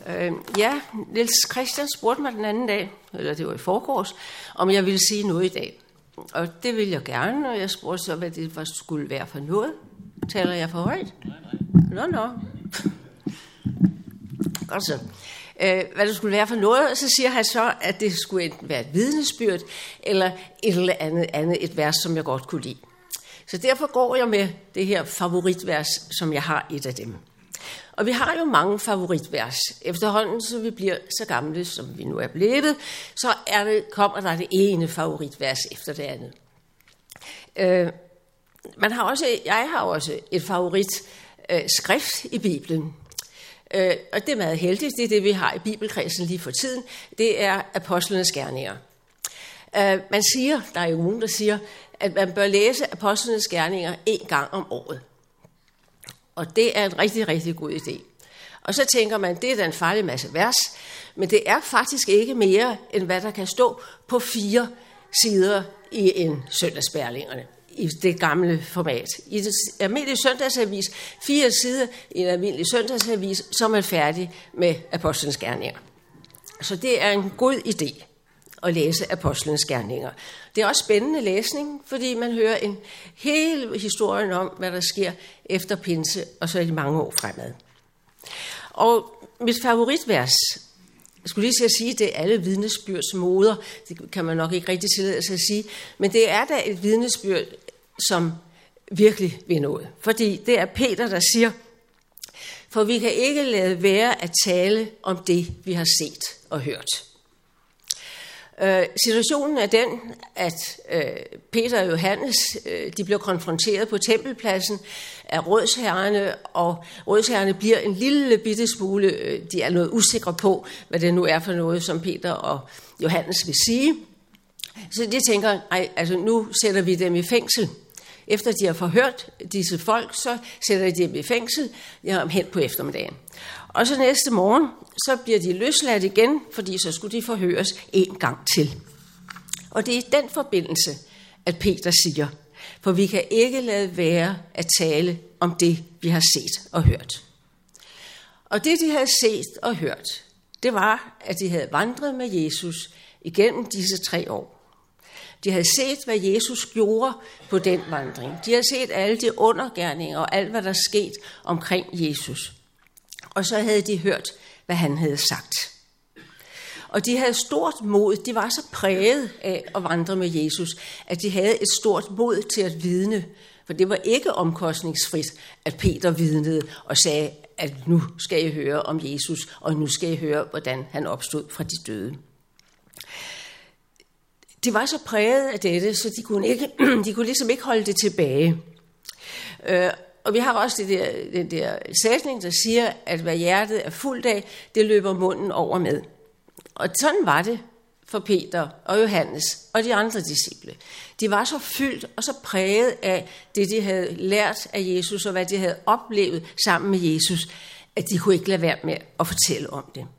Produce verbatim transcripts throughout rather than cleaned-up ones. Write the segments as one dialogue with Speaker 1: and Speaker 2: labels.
Speaker 1: Øh, ja, Niels Christian spurgte mig den anden dag, eller det var i forgårs, om jeg ville sige noget i dag. Og det ville jeg gerne, og jeg spurgte så, hvad det skulle være for noget. Taler jeg for højt? Nej, nej. Nå, nå. Godt så. Øh, hvad det skulle være for noget, så siger han så, at det skulle enten være et vidnesbyrd, eller et eller andet, andet et vers, som jeg godt kunne lide. Så derfor går jeg med det her favoritvers, som jeg har et af dem. Og vi har jo mange favoritvers. Efterhånden, så vi bliver så gamle, som vi nu er blevet, så er det, kommer der det ene favoritvers efter det andet. Øh, man har også, jeg har også et favorit øh, skrift i Bibelen. Øh, og det er meget heldigt, det er det, vi har i Bibelkredsen lige for tiden. Det er Apostlenes Gerninger. Øh, man siger, der er jo nogen, der siger, at man bør læse Apostlenes Gerninger en gang om året. Og det er en rigtig, rigtig god idé. Og så tænker man, det er da en farlig masse vers, men det er faktisk ikke mere, end hvad der kan stå på fire sider i en søndagsbærlingerne, i det gamle format. I det almindelige søndagsavis, fire sider i en almindelig søndagsavis, så er man færdig med Apostlenes Gerninger. Så det er en god idé at læse Apostlenes Gerninger. Det er også spændende læsning, fordi man hører en hel historien om, hvad der sker efter pinse, og så er de mange år fremad. Og mit favoritvers, jeg skulle lige til at sige, det er alle vidnesbyrds moder. Det kan man nok ikke rigtig tillade sig at sige, men det er da et vidnesbyrd, som virkelig vil noget. Fordi det er Peter, der siger, for vi kan ikke lade være at tale om det, vi har set og hørt. Øh, situationen er den, at øh, Peter og Johannes, øh, de bliver konfronteret på tempelpladsen af rådsherrerne, og rådsherrerne bliver en lille bitte smule, øh, de er noget usikre på, hvad det nu er for noget, som Peter og Johannes vil sige. Så de tænker, nej, altså nu sætter vi dem i fængsel. Efter de har forhørt disse folk, så sætter de dem i fængsel ja, hen på eftermiddagen. Og så næste morgen, så bliver de løsladt igen, fordi så skulle de forhøres en gang til. Og det er i den forbindelse, at Peter siger, for vi kan ikke lade være at tale om det, vi har set og hørt. Og det, de havde set og hørt, det var, at de havde vandret med Jesus igennem disse tre år. De havde set, hvad Jesus gjorde på den vandring. De havde set alle de undergerninger og alt, hvad der skete omkring Jesus. Og så havde de hørt, hvad han havde sagt. Og de havde stort mod. De var så præget af at vandre med Jesus, at de havde et stort mod til at vidne. For det var ikke omkostningsfrit, at Peter vidnede og sagde, at nu skal I høre om Jesus, og nu skal I høre, hvordan han opstod fra de døde. De var så præget af dette, så de kunne, ikke, de kunne ligesom ikke holde det tilbage. Øh, og vi har også det der, den der sætning, der siger, at hvad hjertet er fuldt af, det løber munden over med. Og sådan var det for Peter og Johannes og de andre disciple. De var så fyldt og så præget af det, de havde lært af Jesus, og hvad de havde oplevet sammen med Jesus, at de kunne ikke lade være med at fortælle om det.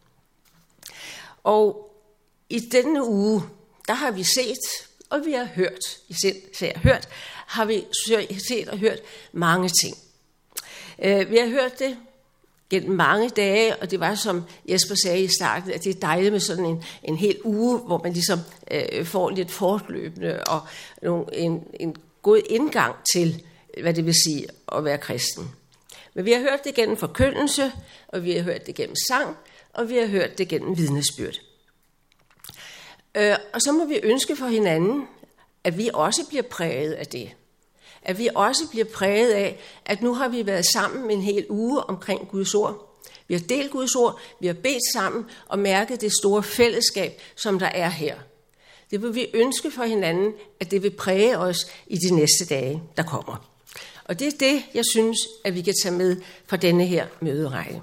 Speaker 1: Og i denne uge, der har vi set, og vi har hørt, især hørt, har vi set og hørt mange ting. Vi har hørt det gennem mange dage, og det var, som Jesper sagde i starten, at det er dejligt med sådan en, en hel uge, hvor man ligesom øh, får lidt fortløbende og nogle, en, en god indgang til, hvad det vil sige at være kristen. Men vi har hørt det gennem forkyndelse, og vi har hørt det gennem sang, og vi har hørt det gennem vidnesbyrd. Øh, og så må vi ønske for hinanden, at vi også bliver præget af det. At vi også bliver præget af, at nu har vi været sammen en hel uge omkring Guds ord. Vi har delt Guds ord, vi har bedt sammen og mærket det store fællesskab, som der er her. Det vil vi ønske for hinanden, at det vil præge os i de næste dage, der kommer. Og det er det, jeg synes, at vi kan tage med fra denne her møderække.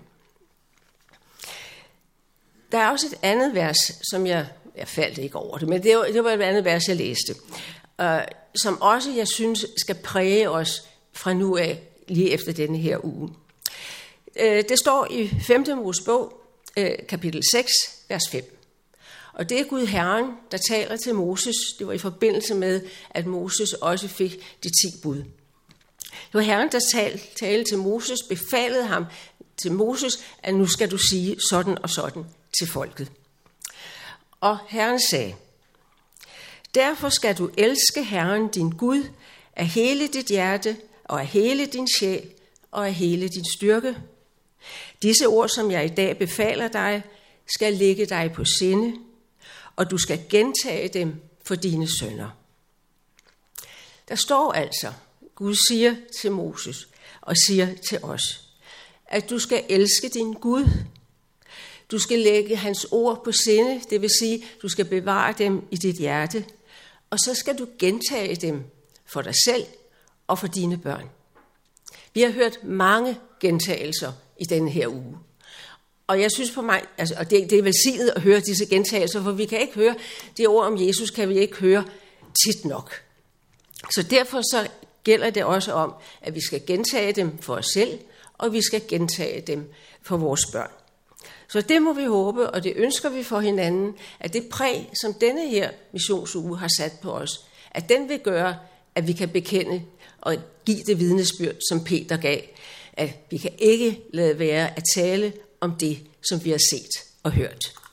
Speaker 1: Der er også et andet vers, som jeg, jeg faldt ikke over det, men det var, det var et andet vers, jeg læste, uh, som også, jeg synes, skal præge os fra nu af, lige efter denne her uge. Uh, det står i femte Mosebog, uh, kapitel seks, vers fem. Og det er Gud Herren, der taler til Moses. Det var i forbindelse med, at Moses også fik de ti bud. Det var Herren, der talte til Moses, befalede ham til Moses, at nu skal du sige sådan og sådan til folket. Og Herren sagde, derfor skal du elske Herren din Gud af hele dit hjerte og af hele din sjæl og af hele din styrke. Disse ord, som jeg i dag befaler dig, skal ligge dig på sinde, og du skal gentage dem for dine sønner. Der står altså, Gud siger til Moses og siger til os, at du skal elske din Gud. Du skal lægge hans ord på sinde, det vil sige, du skal bevare dem i dit hjerte, og så skal du gentage dem for dig selv og for dine børn. Vi har hørt mange gentagelser i denne her uge. Og jeg synes på mig, altså, og det, det er velsignet at høre disse gentagelser, for vi kan ikke høre det ord om Jesus, kan vi ikke høre tit nok. Så derfor så gælder det også om, at vi skal gentage dem for os selv, og vi skal gentage dem for vores børn. Så det må vi håbe, og det ønsker vi for hinanden, at det præg, som denne her missionsuge har sat på os, at den vil gøre, at vi kan bekende og give det vidnesbyrd, som Peter gav, at vi kan ikke lade være at tale om det, som vi har set og hørt.